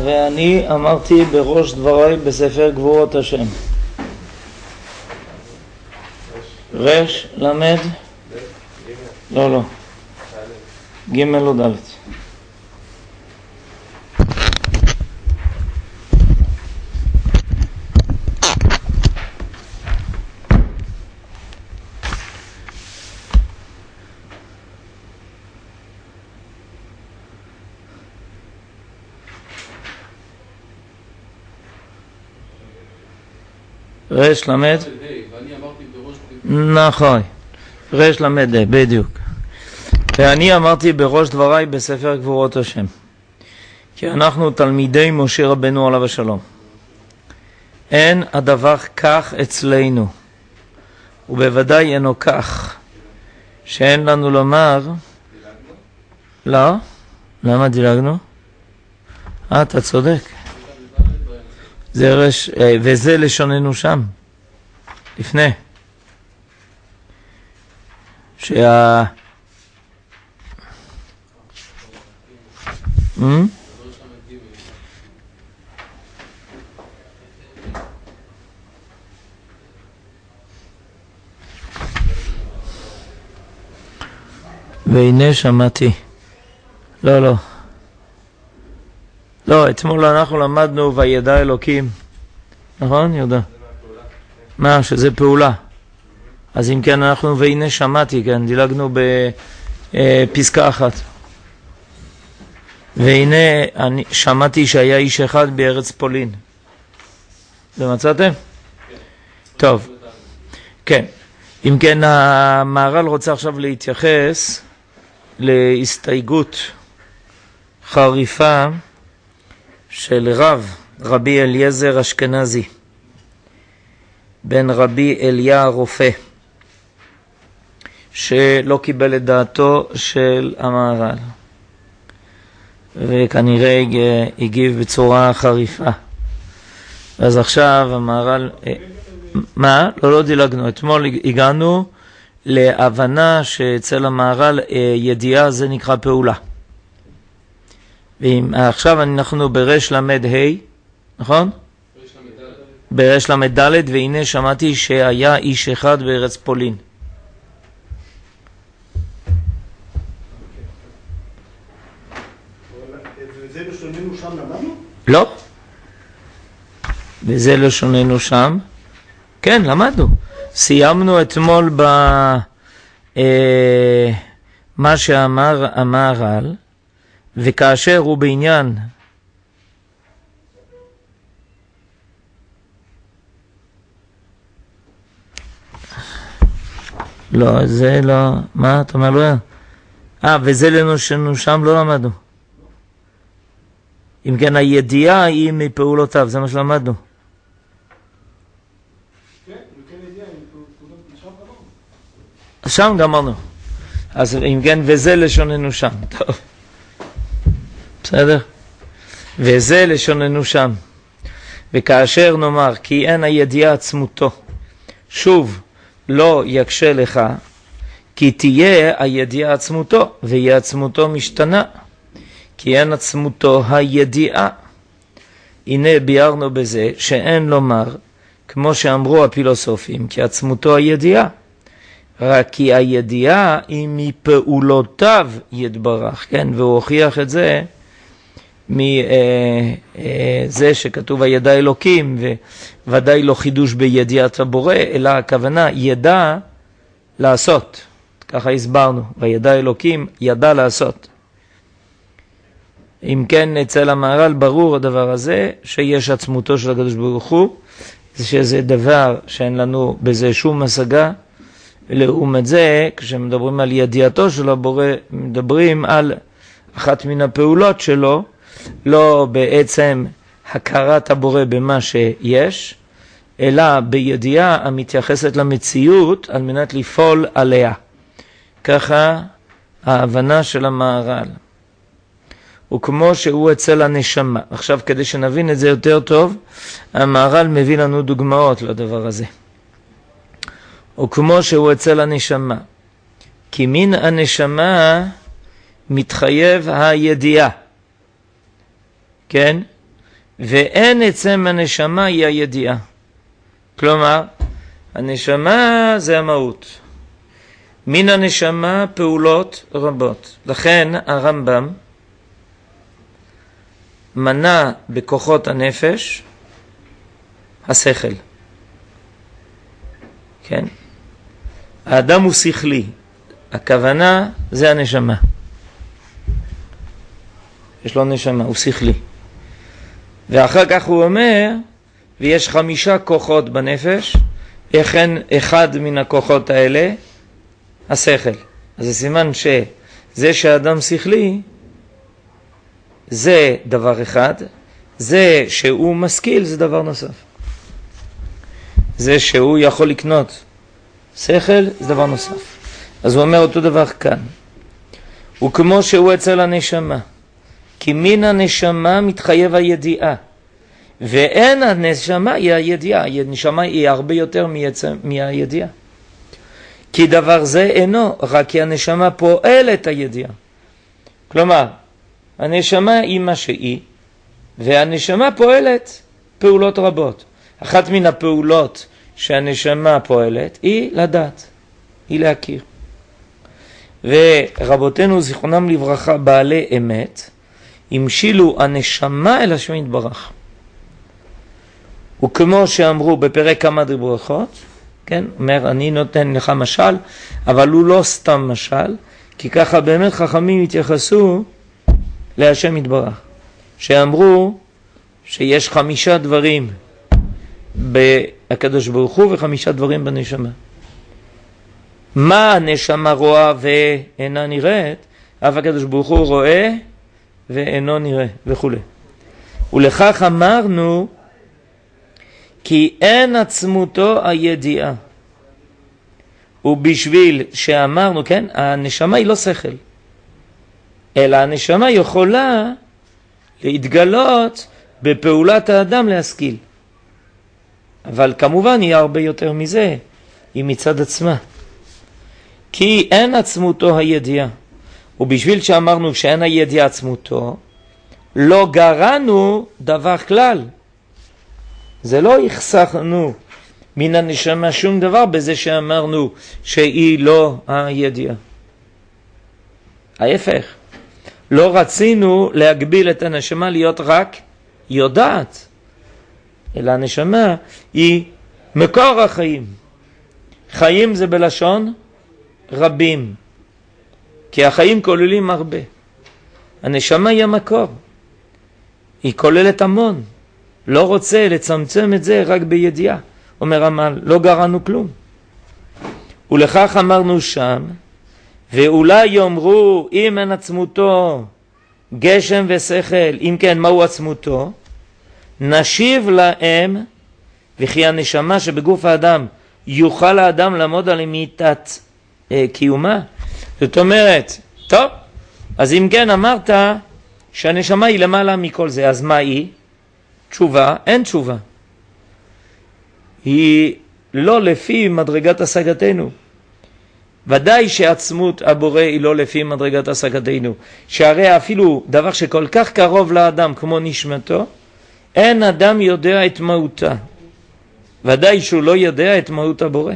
ואני אמרתי בראש דבריי בספר גבורות השם. רש, למד? לא. ג' או ד'. רש למד? נכון, רש למד, בדיוק. ואני אמרתי בראש דבריי בספר גבורות השם, כי אנחנו תלמידי משה רבנו עליו השלום. אין הדבר כך אצלנו, ובוודאי אינו כך, שאין לנו לומר... לא? למה דילגנו? אתה צודק. זה רש, וזה לשוננו שם, לפני. והנה שמעתי. לא, אתמול אנחנו למדנו וידע אלוקים. נכון, יהודה? מה, שזה פעולה. אז אם כן אנחנו והנה שמעתי, כן, דילגנו בפסקה אחת. והנה אני שמעתי שהיה איש אחד בארץ פולין. זה מצאתם? טוב. כן. אם כן המהר"ל רוצה עכשיו להתייחס להסתייגות חריפה של רבי אליעזר אשכנזי, בן רבי אליה הרופא, שלא קיבל את דעתו של המהר"ל, וכנראה הגיב בצורה חריפה. אז עכשיו המהר"ל... מה? לא דילגנו. אתמול הגענו להבנה שאצל המהר"ל ידיעה זה נקרא פעולה. ועכשיו אנחנו ברש למד ה', נכון? ברש למד ד', והנה שמעתי שהיה איש אחד בארץ פולין. וזה לשוננו שם למדנו? לא. וזה לשוננו שם. כן, למדנו. סיימנו אתמול מה שאמר המהר"ל, וכאשר הוא בעניין לא, זה לא, מה אתה אומר לו? וזה לשוננו שם לא למדנו. אם כן הידיעה היא מפעולותיו, זה מה שלמדנו. שם גמרנו. אז אם כן, וזה לשוננו שם. טוב. בסדר? וזה לשוננו שם. וכאשר נאמר, כי אין הידיעה עצמותו, שוב, לא יקשה לך, כי תהיה הידיעה עצמותו, והיא עצמותו משתנה. כי אין עצמותו הידיעה. הנה ביארנו בזה שאין לומר, כמו שאמרו הפילוסופים, כי עצמותו הידיעה. רק כי הידיעה היא מפעולותיו יתברך, כן? והוא הוכיח את זה מזה שכתוב הידע אלוקים, וודאי לא חידוש בידיעת הבורא, אלא הכוונה ידע לעשות. ככה הסברנו, וידע אלוקים ידע לעשות. אם כן אצל המהר"ל ברור הדבר הזה, שיש עצמותו של הקדוש ברוך הוא, שזה דבר שאין לנו בזה שום השגה. לעומת זה, כשמדברים על ידיעתו של הבורא, מדברים על אחת מן הפעולות שלו, לא בעצם הכרת הבורא במה שיש, אלא בידיעה המתייחסת למציאות על מנת לפעול עליה. ככה ההבנה של המהר"ל. וכמו שהוא אצל הנשמה. עכשיו כדי שנבין את זה יותר טוב, המהר"ל מביא לנו דוגמאות לדבר הזה. וכמו שהוא אצל הנשמה, כי מן הנשמה מתחייב הידיעה. כן? ואין עצם הנשמה היא הידיעה. כלומר, הנשמה זה המהות. מן הנשמה פעולות רבות. לכן הרמב"ם מנה בכוחות הנפש השכל. כן? האדם הוא שכלי. הכוונה זה הנשמה. יש לו נשמה, הוא שכלי. ואחר כך הוא אומר, ויש 5 כוחות בנפש, אחד מן הכוחות האלה, השכל. אז זה סימן שזה שהאדם שכלי, זה דבר אחד, זה שהוא משכיל זה דבר נוסף. זה שהוא יכול לקנות שכל זה דבר נוסף. אז הוא אומר אותו דבר כאן. הוא כמו שהוא אצל הנשמה. כי מן הנשמה מתחייב הידיעה. ואין הנשמה היא הידיעה. הנשמה היא הרבה יותר מהידיעה. כי דבר זה אינו, רק כי הנשמה פועלת הידיעה. כלומר, הנשמה היא מה שהיא, והנשמה פועלת פעולות רבות. אחת מן הפעולות שהנשמה פועלת היא לדעת, היא להכיר. ורבותינו זיכרונם לברכה בעלי אמת, המשילו הנשמה אל השם יתברך. וכמו שאמרו בפרק כמה ברכות, כן, אומר אני נותן לך משל, אבל הוא לא סתם משל, כי ככה באמת חכמים התייחסו להשם יתברך, שאמרו שיש 5 דברים בהקדוש ברוך הוא ו5 דברים בנשמה. מה הנשמה רואה ואינה נראית, אף הקדוש ברוך הוא רואה ואינו נראה וכו'. ולכך אמרנו כי אין עצמותו הידיעה. ובשביל שאמרנו, כן, הנשמה היא לא שכל, אלא הנשמה יכולה להתגלות בפעולת האדם להשכיל. אבל כמובן היא הרבה יותר מזה, היא מצד עצמה. כי אין עצמותו הידיעה. ובשביל שאמרנו שאין הידיעה עצמותו, לא גרענו דבר כלל. זה לא יחסכנו מן הנשמה שום דבר בזה שאמרנו שהיא לא הידיעה. ההפך. לא רצינו להגביל את הנשמה להיות רק יודעת, אלא הנשמה היא מקור החיים. חיים זה בלשון רבים, כי החיים כוללים הרבה. הנשמה היא המקור, היא כוללת המון. לא רוצה לצמצם את זה רק בידיעה. אומר המל, לא גרענו כלום. ולכך אמרנו שם, ואולי יאמרו אם אין עצמותו גשם ושכל, אם כן מהו עצמותו? נשיב להם, וכי הנשמה שבגוף האדם יוכל האדם לעמוד על אמיתת קיומה. זאת אומרת, טוב, אז אם כן אמרת שהנשמה היא למעלה מכל זה, אז מה היא? תשובה, אין תשובה. היא לא לפי מדרגת השגתנו. ודאי שעצמות הבורא היא לא לפי מדרגת השגתנו. שהרי אפילו דבר שכל כך קרוב לאדם כמו נשמתו, אין אדם יודע את מהותה. ודאי שהוא לא יודע את מהות הבורא.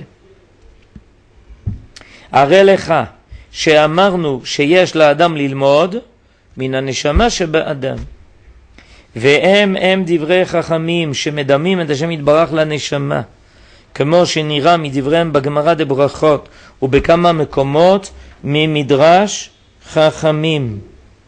הרי לך שאמרנו שיש לאדם ללמוד מן הנשמה שבאדם. והם דברי חכמים שמדמים את השם יתברך לנשמה, כמו שנראה מדבריהם בגמרא דברכות ובכמה מקומות ממדרש חכמים.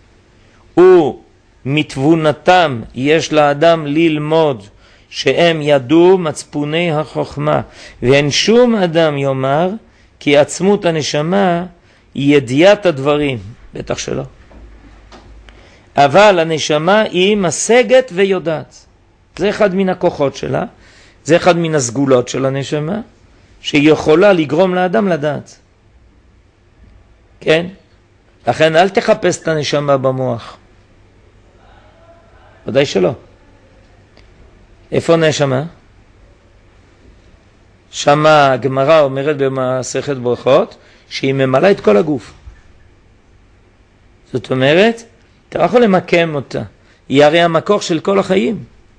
ומתבונתם יש לאדם ללמוד שהם ידעו מצפוני החוכמה, ואין שום אדם יאמר כי עצמות הנשמה היא ידיעת הדברים, בטח שלא. אבל הנשמה היא משגת ויודעת. זה אחד מן הכוחות שלה, זה אחד מן הסגולות של הנשמה, שהיא יכולה לגרום לאדם לדעת. כן? לכן אל תחפש את הנשמה במוח. ודאי שלא. איפה הנשמה? שמה הגמרא אומרת במסכת ברכות, שהיא ממלאה את כל הגוף. זאת אומרת, אתה יכול למקם אותה. היא הרי המקור של כל החיים.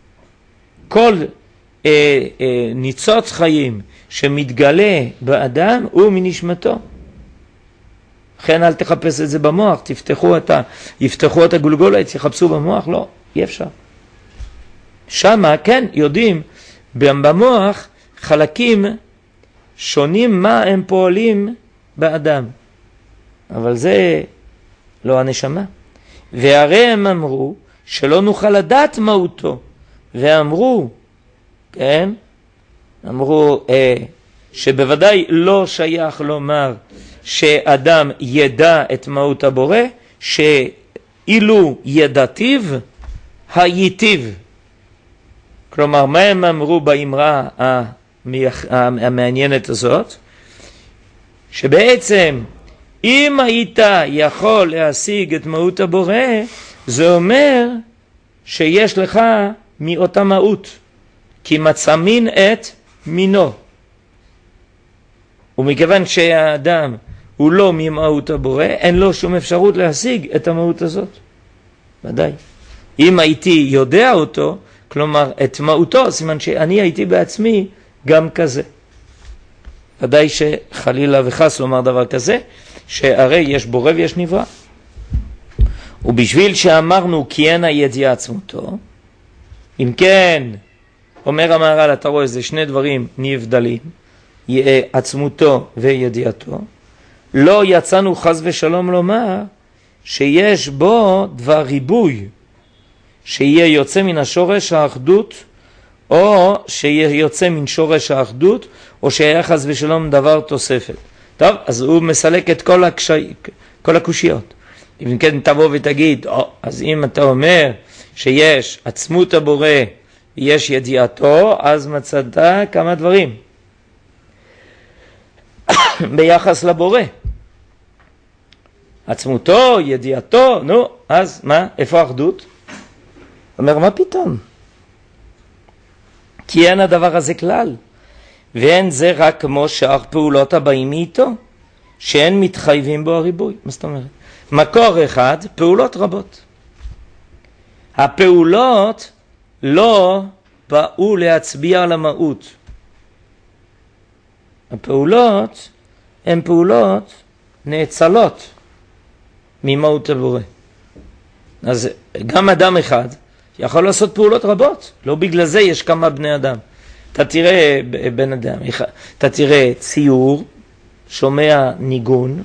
כל ניצוץ חיים שמתגלה באדם הוא מנשמתו. לכן אל תחפש את זה במוח, יפתחו את הגולגולת, יחפשו במוח, לא, אי אפשר. שמה, כן, יודעים, במוח חלקים שונים מה הם פועלים באדם. אבל זה לא הנשמה. והרי הם אמרו שלא נוכל לדעת מהותו. ואמרו, כן, אמרו שבוודאי לא שייך לומר שאדם ידע את מהות הבורא, שאילו ידעתיו הייתיו. כלומר, מה הם אמרו באמרה המעניינת הזאת? שבעצם אם היית יכול להשיג את מהות הבורא, זה אומר שיש לך מאותה מהות, כי מצא מין את מינו. ומכיוון שהאדם הוא לא ממהות הבורא, אין לו שום אפשרות להשיג את המהות הזאת. ודאי. אם הייתי יודע אותו, כלומר את מהותו, סימן שאני הייתי בעצמי גם כזה. ודאי שחלילה וחס לומר דבר כזה, שהרי יש בורא ויש נברא. ובשביל שאמרנו כי אין הידיעה עצמותו, אם כן, אומר המהר"ל, אתה רואה, זה שני דברים נבדלים, עצמותו וידיעתו, לא יצאנו חס ושלום לומר שיש בו דבר ריבוי, שיהיה יוצא מן השורש האחדות, או שיהיה יוצא מן שורש האחדות, או שיהיה חס ושלום דבר תוספת. טוב, אז הוא מסלק את כל הקושיות. אם כן תבוא ותגיד, אז אם אתה אומר שיש עצמות הבורא, יש ידיעתו, אז מצאת כמה דברים ביחס לבורא. עצמותו, ידיעתו, נו, אז מה? איפה האחדות? אומר, מה פתאום? כי אין הדבר הזה כלל, ואין זה רק כמו שאר פעולות הבאים מאיתו, שאין מתחייבים בו הריבוי. מה זאת אומרת? מקור אחד, פעולות רבות. הפעולות לא באו להצביע על המהות. הפעולות הן פעולות נאצלות ממהות הבורא. אז גם אדם אחד יכול לעשות פעולות רבות. לא בגלל זה יש כמה בני אדם. אתה תראה בן אדם, אתה תראה ציור, שומע ניגון,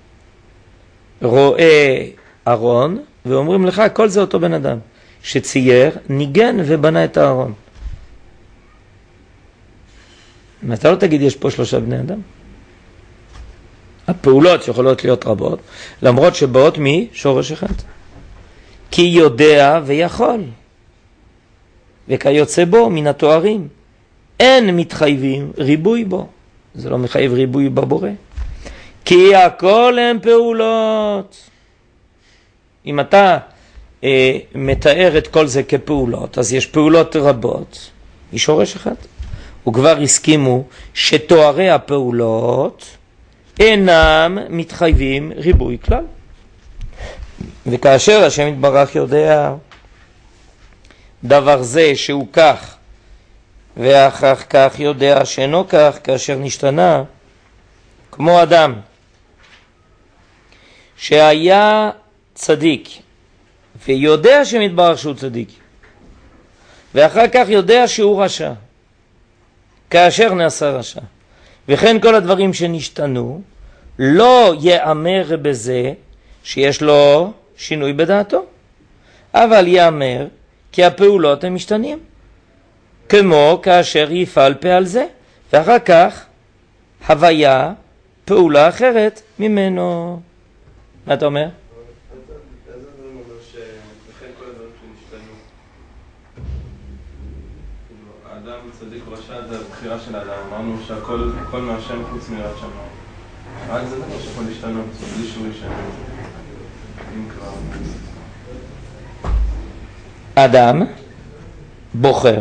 רואה ארון, ואומרים לך, כל זה אותו בן אדם, שצייר, ניגן ובנה את הארון. אתה לא תגיד, יש פה 3 בני אדם. הפעולות יכולות להיות רבות, למרות שבאות משורש אחד. כי יודע ויכול, וכיוצא בו מן התוארים. אין מתחייבים ריבוי בו. זה לא מחייב ריבוי בבורא. כי הכל הם פעולות. אם אתה מתאר את כל זה כפעולות, אז יש פעולות רבות, משורש אחד. וכבר הסכימו שתוארי הפעולות אינם מתחייבים ריבוי כלל. וכאשר השם יתברך יודע דבר זה שהוא כך, ואחר כך יודע שאינו כך, כאשר נשתנה, כמו אדם שהיה צדיק ויודע שמתברך שהוא צדיק, ואחר כך יודע שהוא רשע, כאשר נעשה רשע, וכן כל הדברים שנשתנו, לא יאמר בזה שיש לו שינוי בדעתו, אבל יאמר כי הפעולות הם משתנים, כמו כאשר יפעל פה על זה, ואחר כך הוויה פעולה אחרת ממנו. מה אתה אומר? איזה דברים אומר שלכן כל הדברים שנשתנו, האדם צדיק ורשע זה הבחירה של האדם, אמרנו שהכל מהשם חוץ מיראת שמיים, רק זה דבר שיכול להשתנות, בלי שהוא ישנה, אם כבר אדם בוחר.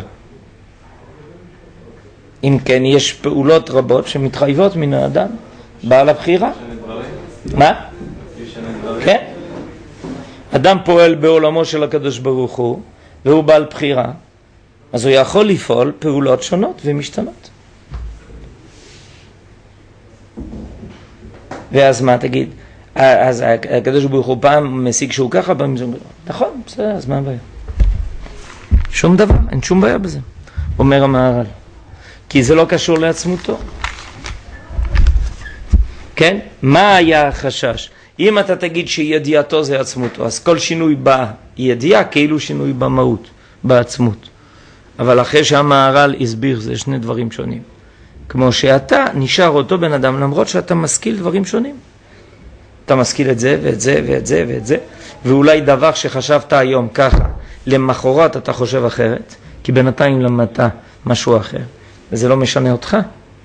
אם כן, יש פעולות רבות שמתחייבות מן האדם, בעל הבחירה. מה? כן. אדם פועל בעולמו של הקדוש ברוך הוא, והוא בעל בחירה. אז הוא יכול לפעול פעולות שונות ומשתנות. ואז מה תגיד? אז הקדוש ברוך הוא פעם משיג שהוא ככה, פעם משיג... נכון, בסדר, אז מה הבעיה? שום דבר, אין שום בעיה בזה, אומר המהר"ל. כי זה לא קשור לעצמותו. כן? מה היה החשש? אם אתה תגיד שידיעתו זה עצמותו, אז כל שינוי בידיעה כאילו שינוי במהות, בעצמות. אבל אחרי שהמהר"ל הסביר, זה שני דברים שונים. כמו שאתה נשאר אותו בן אדם, למרות שאתה משכיל דברים שונים. אתה משכיל את זה ואת זה ואת זה ואת זה, ואולי דבר שחשבת היום ככה, למחרת אתה חושב אחרת, כי בינתיים למדת משהו אחר, וזה לא משנה אותך.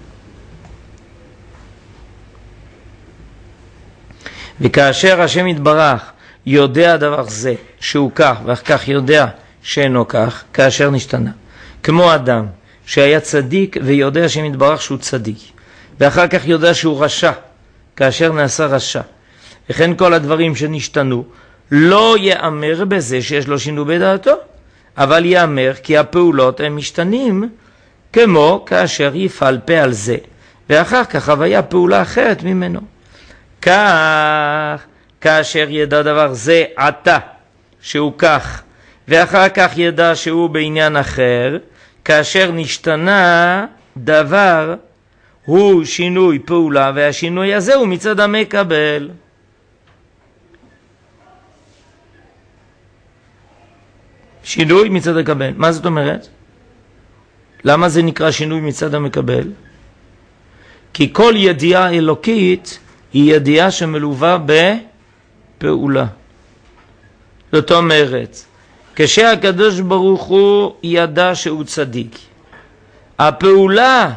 וכאשר השם יתברך יודע דבר זה שהוא כך, ואחר כך יודע שאינו כך, כאשר נשתנה. כמו אדם שהיה צדיק ויודע השם יתברך שהוא צדיק, ואחר כך יודע שהוא רשע, כאשר נעשה רשע. וכן כל הדברים שנשתנו, לא יאמר בזה שיש לו שינוי בדעתו, אבל יאמר כי הפעולות הם משתנים, כמו כאשר יפעל פה על זה, ואחר כך הוויה פעולה אחרת ממנו. כך, כאשר ידע דבר זה עתה, שהוא כך, ואחר כך ידע שהוא בעניין אחר, כאשר נשתנה דבר, הוא שינוי פעולה, והשינוי הזה הוא מצד המקבל. שינוי מצד המקבל. מה זאת אומרת? למה זה נקרא שינוי מצד המקבל? כי כל ידיעה אלוקית היא ידיעה שמלווה בפעולה. זאת אומרת, כשהקדוש ברוך הוא ידע שהוא צדיק, הפעולה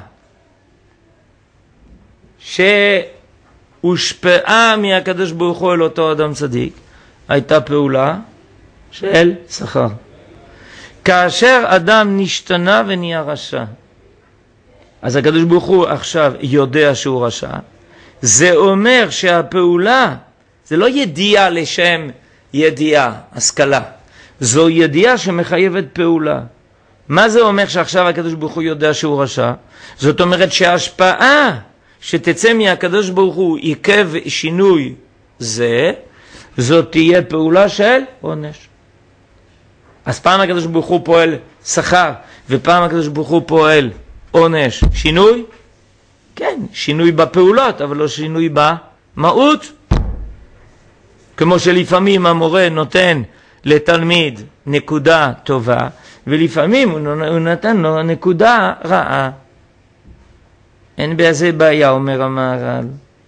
שהושפעה מהקדוש ברוך הוא אל אותו אדם צדיק, הייתה פעולה של שכר. כאשר אדם נשתנה ונהיה רשע, אז הקדוש ברוך הוא עכשיו יודע שהוא רשע, זה אומר שהפעולה, זה לא ידיעה לשם ידיעה, השכלה, זו ידיעה שמחייבת פעולה. מה זה אומר שעכשיו הקדוש ברוך הוא יודע שהוא רשע? זאת אומרת שההשפעה שתצא מהקדוש ברוך הוא עקב שינוי זה, זאת תהיה פעולה של עונש. אז פעם הקדוש ברוך הוא פועל שכר, ופעם הקדוש ברוך הוא פועל עונש. שינוי? כן, שינוי בפעולות, אבל לא שינוי במהות. כמו שלפעמים המורה נותן לתלמיד נקודה טובה, ולפעמים הוא נתן לו נקודה רעה. אין בזה בעיה, אומר המהר"ל.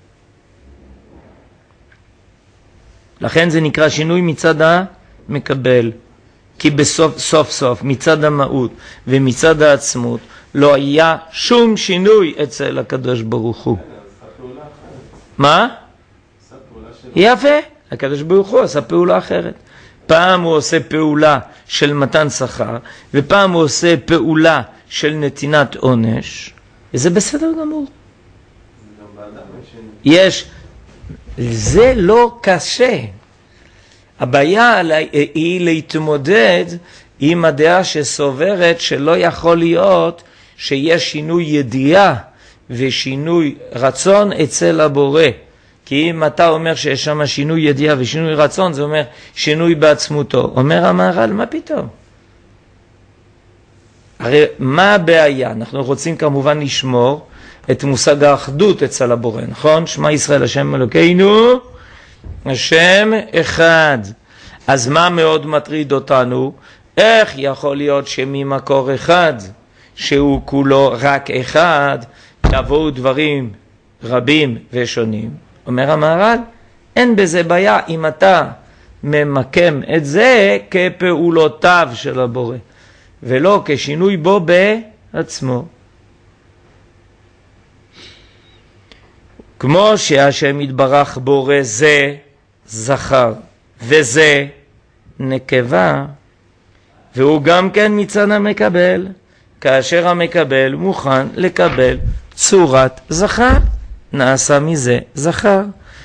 לכן זה נקרא שינוי מצד המקבל. כי בסוף סוף מצד המהות ומצד העצמות לא היה שום שינוי אצל הקדוש ברוך הוא. מה? יפה, הקדוש ברוך הוא עשה פעולה אחרת. פעם הוא עושה פעולה של מתן שכר, ופעם הוא עושה פעולה של נתינת עונש, וזה בסדר גמור. יש, זה לא קשה. הבעיה היא להתמודד עם הדעה שסוברת שלא יכול להיות שיש שינוי ידיעה ושינוי רצון אצל הבורא. כי אם אתה אומר שיש שם שינוי ידיעה ושינוי רצון, זה אומר שינוי בעצמותו. אומר המהר"ל, מה פתאום? הרי מה הבעיה? אנחנו רוצים כמובן לשמור את מושג האחדות אצל הבורא, נכון? שמע ישראל השם אלוקינו, השם אחד. אז מה מאוד מטריד אותנו? איך יכול להיות שממקור אחד, שהוא כולו רק אחד, יבואו דברים רבים ושונים? אומר המהר"ל, אין בזה בעיה אם אתה ממקם את זה כפעולותיו של הבורא, ולא כשינוי בו בעצמו. כמו שהשם יתברך בורא זה זכר וזה נקבה, והוא גם כן מצד המקבל, כאשר המקבל מוכן לקבל צורת זכר, נעשה מזה זכר,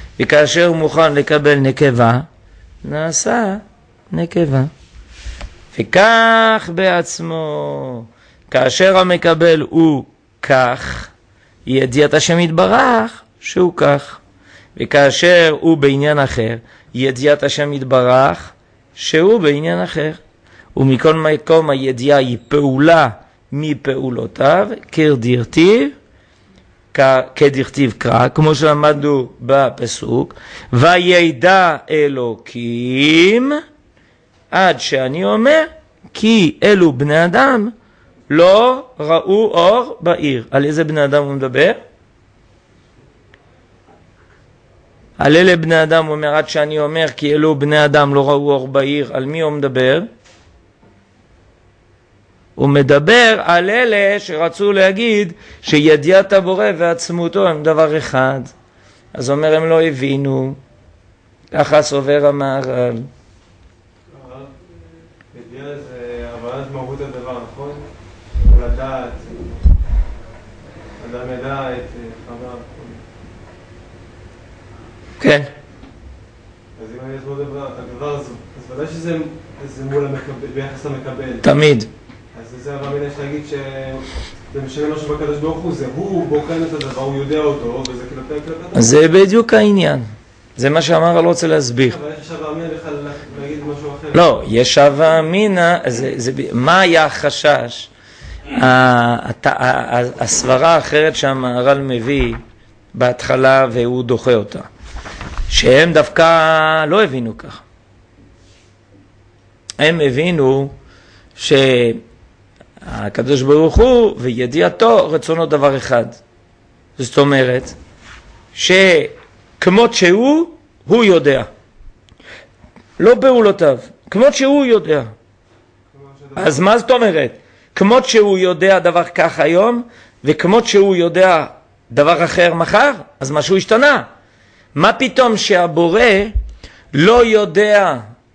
וכאשר הוא מוכן לקבל נקבה, נעשה נקבה. וכך בעצמו. כאשר המקבל הוא כך, ידיעת השם יתברך שהוא כך. וכאשר הוא בעניין אחר, ידיעת השם יתברך שהוא בעניין אחר. ומכל מקום הידיעה היא פעולה מפעולותיו, כדכתיב קרא, כמו שלמדנו בפסוק, וידע אלוקים, עד שאני אומר, כי אלו בני אדם לא ראו אור בעיר. על איזה בני אדם הוא מדבר? על אלה בני אדם הוא אומר, עד שאני אומר, כי אלו בני אדם לא ראו אור בעיר. על מי הוא מדבר? הוא מדבר על אלה שרצו להגיד שידיעת הבורא ועצמותו הם דבר אחד. אז אומר, הם לא הבינו. ככה סובר המהר"ל. ידיעה זה הבנת מהות הדבר, נכון? לדעת, אדם ידע את חבר. כן. אז אם אני אסבור הדבר הזה, אז ודאי שזה מול המקבל, ביחס למקבל. תמיד. אז זה אבל יש להגיד שזה משנה משהו בקדוש ברוך הוא, זה הוא בוחן את הדבר, הוא יודע אותו, וזה כלפי. זה בדיוק העניין. זה מה שהמהר"ל רוצה להסביר. אבל יש שווה אמינא בכלל להגיד משהו אחר. לא, יש שווה אמינא, מה היה החשש? הסברה האחרת שהמהר"ל מביא בהתחלה והוא דוחה אותה. שהם דווקא לא הבינו כך. הם הבינו שהקדוש ברוך הוא וידיעתו רצונו דבר אחד. זאת אומרת, שכמות שהוא, הוא יודע. לא פעולותיו, כמות שהוא יודע. אז מה זאת אומרת? כמות שהוא יודע דבר כך היום, וכמות שהוא יודע דבר אחר מחר, אז משהו השתנה. מה פתאום שהבורא לא יודע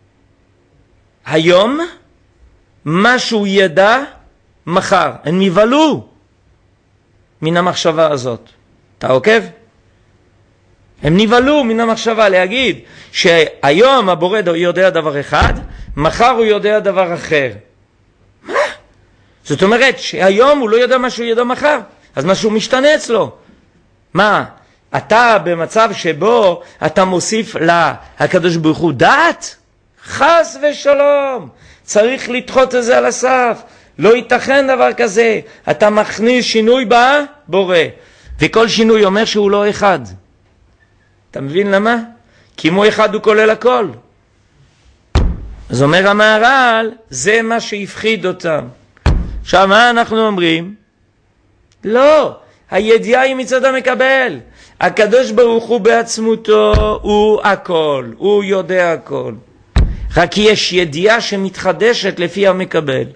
היום מה שהוא ידע מחר? הם נבהלו מן המחשבה הזאת. אתה עוקב? הם נבהלו מן המחשבה להגיד שהיום הבורא יודע דבר אחד, מחר הוא יודע דבר אחר. מה? זאת אומרת שהיום הוא לא יודע מה שהוא ידע מחר, אז משהו משתנה אצלו. מה? אתה במצב שבו אתה מוסיף להקדוש ברוך הוא דעת? חס ושלום. צריך לדחות את זה על הסף. לא ייתכן דבר כזה. אתה מכניס שינוי בבורא. וכל שינוי אומר שהוא לא אחד. אתה מבין למה? כי אם הוא אחד הוא כולל הכל. אז אומר המהר"ל, זה מה שהפחיד אותם. עכשיו מה אנחנו אומרים? לא. הידיעה היא מצד המקבל. הקדוש ברוך הוא בעצמותו הוא הכל, הוא יודע הכל. רק יש ידיעה שמתחדשת לפי המקבל.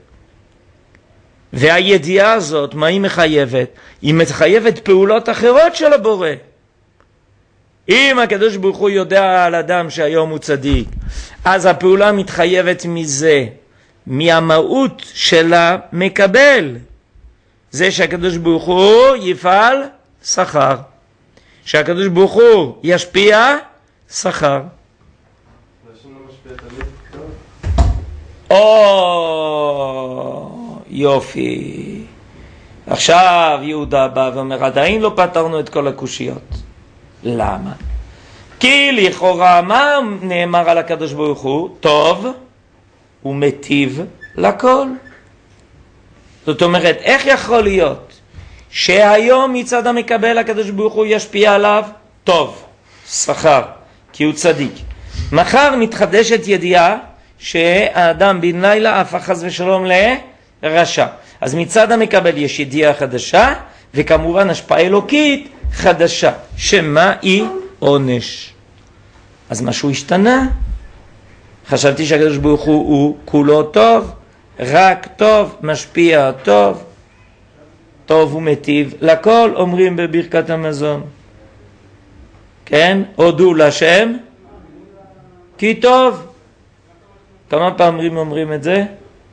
והידיעה הזאת, מה היא מחייבת? היא מחייבת פעולות אחרות של הבורא. אם הקדוש ברוך הוא יודע על אדם שהיום הוא צדיק, אז הפעולה מתחייבת מזה, מהמהות של המקבל. זה שהקדוש ברוך הוא יפעל שכר. שהקדוש ברוך הוא ישפיע שכר. יופי. עכשיו יהודה בא ואומר, עדיין לא פתרנו את כל הקושיות. למה? כי לכאורה מה נאמר על הקדוש ברוך הוא? טוב ומטיב לכל. זאת אומרת, איך יכול להיות שהיום מצד המקבל הקדוש ברוך הוא ישפיע עליו טוב, שכר, כי הוא צדיק. מחר מתחדשת ידיעה שהאדם בן לילה הפך חס ושלום לרשע. אז מצד המקבל יש ידיעה חדשה, וכמובן השפעה אלוקית חדשה, שמה היא עונש. אז משהו השתנה. חשבתי שהקדוש ברוך הוא כולו טוב, רק טוב, משפיע טוב, טוב ומטיב לכל, אומרים בברכת המזון. כן? הודו לשם כי טוב. כמה פעמים אומרים את זה?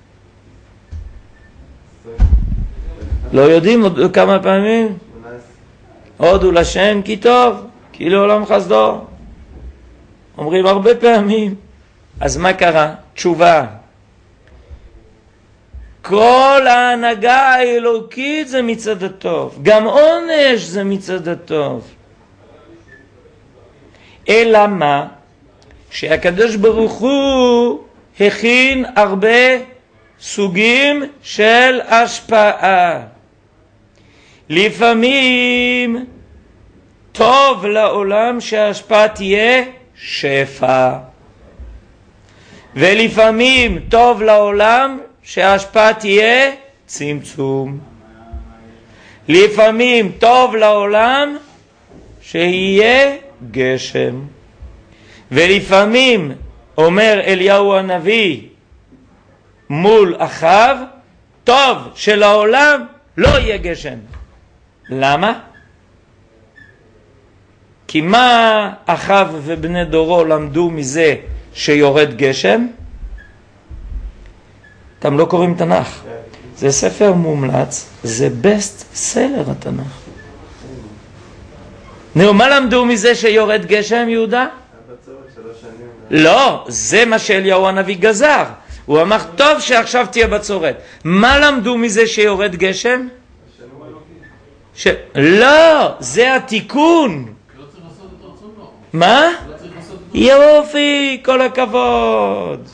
לא יודעים כמה פעמים? הודו לשם כי טוב, כי לעולם חסדו. אומרים הרבה פעמים. אז מה קרה? תשובה. כל ההנהגה האלוקית זה מצד הטוב. גם עונש זה מצד הטוב. אלא מה? שהקדוש ברוך הוא הכין הרבה סוגים של השפעה. לפעמים טוב לעולם שההשפעה תהיה שפע. ולפעמים טוב לעולם שההשפעה תהיה צמצום. לפעמים טוב לעולם שיהיה גשם. ולפעמים אומר אליהו הנביא מול אחאב, טוב שלעולם לא יהיה גשם. למה? כי מה אחאב ובני דורו למדו מזה שיורד גשם? אתם לא קוראים תנ"ך. זה ספר מומלץ, זה בסט סלר התנ"ך. נו, מה למדו מזה שיורד גשם, יהודה? לא, זה מה שאליהו הנביא גזר. הוא אמר, טוב שעכשיו תהיה בצורת. מה למדו מזה שיורד גשם? לא, זה התיקון. מה? יופי, כל הכבוד.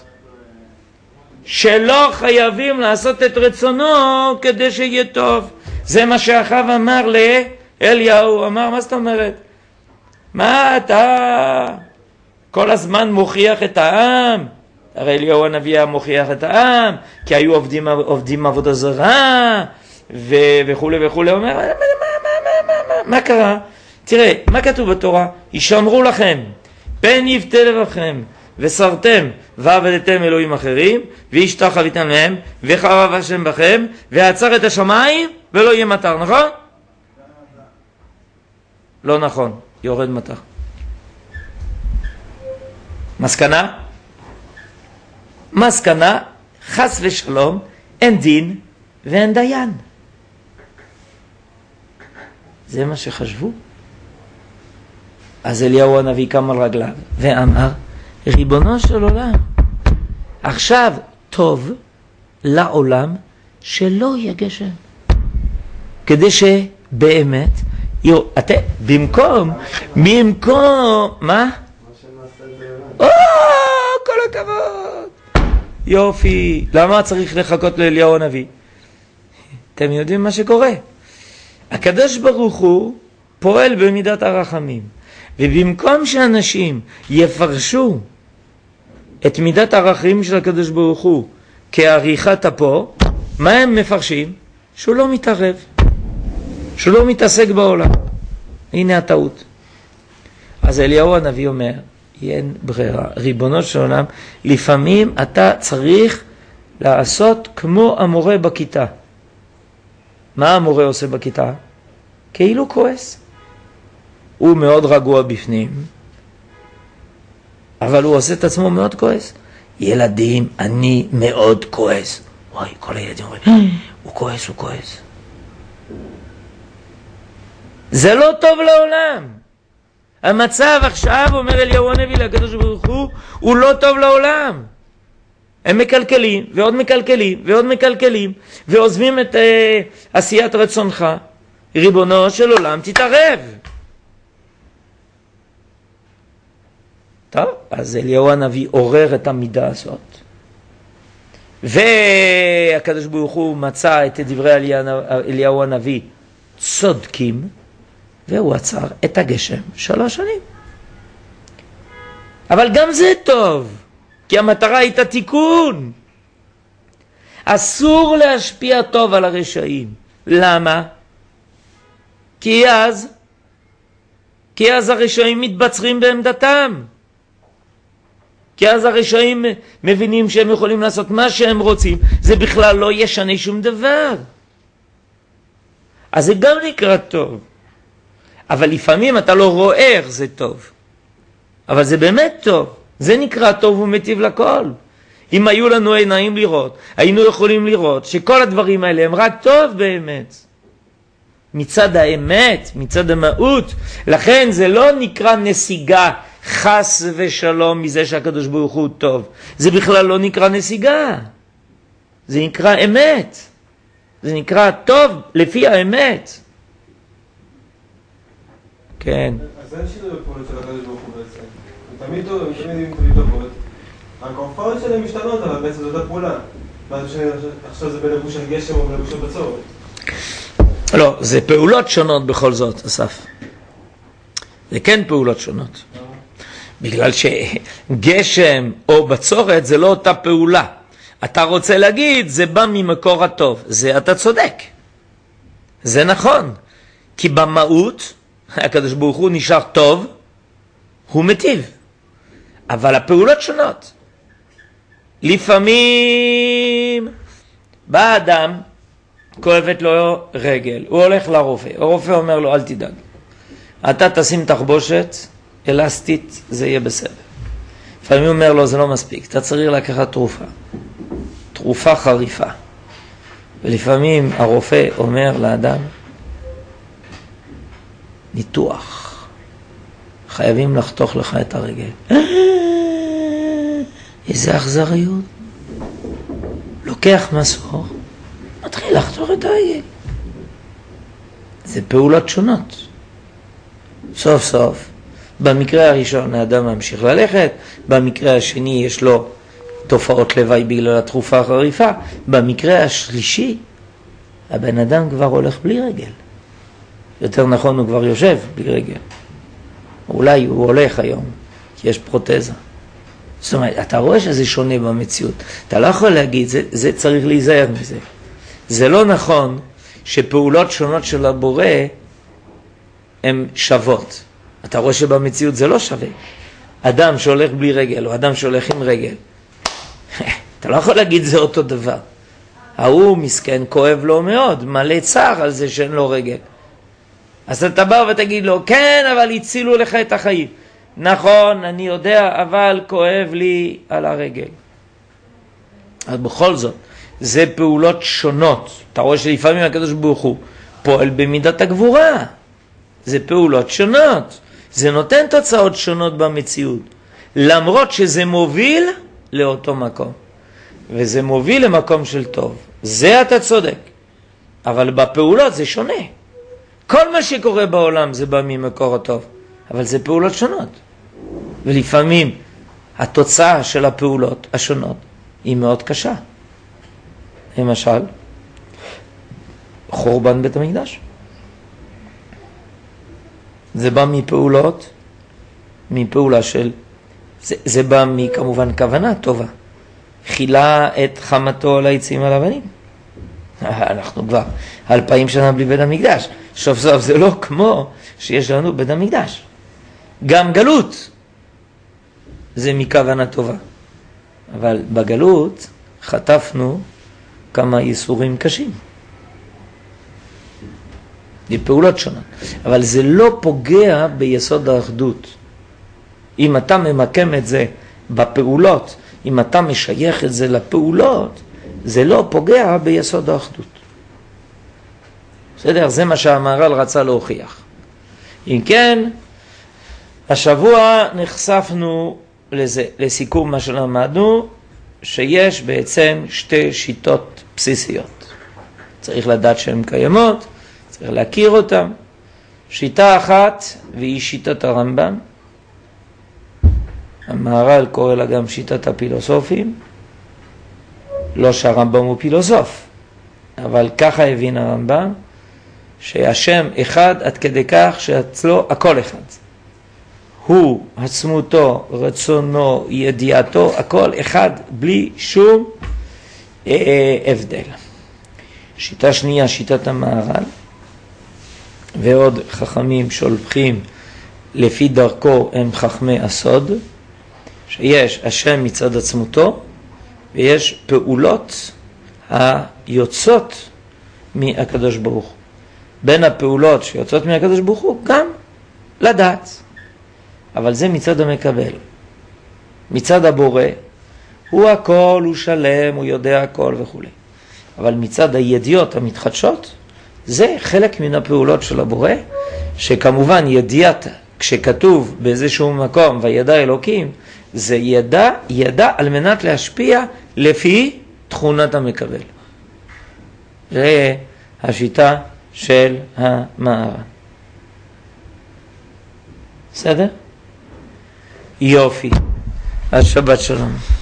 שלא חייבים לעשות את רצונו כדי שיהיה טוב. זה מה שאחאב אמר לאליהו. אמר, מה זאת אומרת? מה אתה כל הזמן מוכיח את העם? הרי אליהו הנביא היה מוכיח את העם, כי היו עובדים עבודה זרה, וכו' וכו'. אומר, מה קרה? תראה, מה כתוב בתורה? ישמרו לכם, פן יפתה לבכם, וסרתם, ועבדתם אלוהים אחרים, והשתחוויתם להם, וחרב השם בכם, ועצר את השמיים, ולא יהיה מטר, נכון? לא נכון, יורד מטר. מסקנה? מסקנה, חס ושלום, אין דין ואין דיין. זה מה שחשבו. אז אליהו הנביא קם על רגליו ואמר, ריבונו של עולם, עכשיו טוב לעולם שלא יהיה גשם. כדי שבאמת, במקום, מה? כל הכבוד. יופי. למה צריך לחכות לאליהו הנביא? אתם יודעים מה שקורה? הקדוש ברוך הוא פועל במידת הרחמים. ובמקום שאנשים יפרשו את מידת הרחמים של הקדוש ברוך הוא כעריכת אפו, מה הם מפרשים? שהוא לא מתערב, שהוא לא מתעסק בעולם. הנה הטעות. אז אליהו הנביא אומר, אין ברירה, ריבונו של עולם, לפעמים אתה צריך לעשות כמו המורה בכיתה. מה המורה עושה בכיתה? כאילו כועס. הוא מאוד רגוע בפנים, אבל הוא עושה את עצמו מאוד כועס. ילדים, אני מאוד כועס. וואי, כל הילדים אומרים, הוא כועס, הוא כועס. זה לא טוב לעולם. המצב עכשיו, אומר אליהו הנביא לקדוש ברוך הוא לא טוב לעולם. הם מקלקלים, ועוד מקלקלים, ועוד מקלקלים, ועוזבים את עשיית רצונך. ריבונו של עולם, תתערב. טוב, אז אליהו הנביא עורר את המידה הזאת. והקדוש ברוך הוא מצא את דברי אליהו הנביא צודקים, והוא עצר את הגשם 3 שנים. אבל גם זה טוב, כי המטרה הייתה תיקון. אסור להשפיע טוב על הרשעים. למה? כי אז הרשעים מתבצרים בעמדתם. כי אז הרשעים מבינים שהם יכולים לעשות מה שהם רוצים. זה בכלל לא ישנה שום דבר. אז זה גם נקרא טוב. אבל לפעמים אתה לא רואה איך זה טוב. אבל זה באמת טוב. זה נקרא טוב ומטיב לכל. אם היו לנו עיניים לראות, היינו יכולים לראות שכל הדברים האלה הם רק טוב באמת. מצד האמת, מצד המהות. לכן זה לא נקרא נסיגה חס ושלום מזה שהקדוש ברוך הוא טוב. זה בכלל לא נקרא נסיגה. זה נקרא אמת. זה נקרא טוב לפי האמת. כן. אז אין שינוי בפעולות של הקדוש ברוך הוא בעצם. הם תמיד טוב, הם תמיד טובות. רק ההופעות שלהם משתנות, אבל בעצם זאת הפעולה. עכשיו זה בלבוש של גשם או בלבוש של בצורת. לא, זה פעולות שונות בכל זאת, אסף. זה כן פעולות שונות. בגלל שגשם או בצורת זה לא אותה פעולה. אתה רוצה להגיד, זה בא ממקור הטוב. זה אתה צודק. זה נכון. כי במהות, הקדוש ברוך הוא נשאר טוב, הוא מטיב. אבל הפעולות שונות. לפעמים בא אדם, כואבת לו רגל, הוא הולך לרופא, הרופא אומר לו אל תדאג, אתה תשים תחבושת אלסטית, זה יהיה בסדר. לפעמים הוא אומר לו זה לא מספיק, אתה צריך לקחת תרופה חריפה. ולפעמים הרופא אומר לאדם, ניתוח, חייבים לחתוך לך את הרגל. איזה אכזריות. לוקח מסור, מתחיל לחתוך את הרגל. זה פעולות שונות. סוף סוף, במקרה הראשון האדם ממשיך ללכת, במקרה השני יש לו תופעות לוואי בגלל התרופה החריפה, במקרה השלישי הבן אדם כבר הולך בלי רגל. יותר נכון הוא כבר יושב בלי רגל. אולי הוא הולך היום, כי יש פרוטזה. זאת אומרת, אתה רואה שזה שונה במציאות. אתה לא יכול להגיד, זה צריך להיזהר מזה. זה לא נכון שפעולות שונות של הבורא הן שוות. אתה רואה שבמציאות זה לא שווה. אדם שהולך בלי רגל או אדם שהולך עם רגל. אתה לא יכול להגיד זה אותו דבר. ההוא מסכן כואב לו מאוד, מלא צער על זה שאין לו רגל. אז אתה בא ותגיד לו, כן, אבל הצילו לך את החיים. נכון, אני יודע, אבל כואב לי על הרגל. אז בכל זאת, זה פעולות שונות. אתה רואה שלפעמים הקדוש ברוך הוא פועל במידת הגבורה. זה פעולות שונות. זה נותן תוצאות שונות במציאות. למרות שזה מוביל לאותו מקום. וזה מוביל למקום של טוב. זה אתה צודק. אבל בפעולות זה שונה. כל מה שקורה בעולם זה בא ממקור הטוב. אבל זה פעולות שונות. ולפעמים התוצאה של הפעולות השונות היא מאוד קשה. למשל, חורבן בית המקדש. זה בא מפעולה של, זה בא מכמובן כוונה טובה. חילה את חמתו על העצים על אבנים. אנחנו כבר 2000 שנה בלי בית המקדש. סוף סוף זה לא כמו שיש לנו בית המקדש. גם גלות זה מכוונה טובה. אבל בגלות חטפנו כמה ייסורים קשים. בפעולות שונות. אבל זה לא פוגע ביסוד האחדות. אם אתה ממקם את זה בפעולות, אם אתה משייך את זה לפעולות, זה לא פוגע ביסוד האחדות. בסדר? זה מה שהמהר"ל רצה להוכיח. אם כן, השבוע נחשפנו לסיכום מה שלמדנו, שיש בעצם שתי שיטות בסיסיות. צריך לדעת שהן קיימות, צריך להכיר אותן. שיטה אחת, והיא שיטת הרמב"ם. המהר"ל קורא לה גם שיטת הפילוסופים. לא שהרמב"ם הוא פילוסוף, אבל ככה הבין הרמב"ם, שהשם אחד עד כדי כך שאצלו הכל אחד. הוא, עצמותו, רצונו, ידיעתו, הכל אחד בלי שום הבדל. שיטה שנייה, שיטת המהר"ל, ועוד חכמים שולחים לפי דרכו הם חכמי הסוד, שיש השם מצד עצמותו, ויש פעולות היוצאות מהקדוש ברוך הוא. בין הפעולות שיוצאות מהקדוש ברוך הוא גם לדעת. אבל זה מצד המקבל. מצד הבורא, הוא הכל, הוא שלם, הוא יודע הכל וכו'. אבל מצד הידיעות המתחדשות, זה חלק מן הפעולות של הבורא, שכמובן ידיעת, כשכתוב באיזשהו מקום וידע אלוקים, זה ידע על מנת להשפיע לפי תכונת המקבל. זה השיטה של המהר"ן. בסדר? יופי. אז שבת שלום.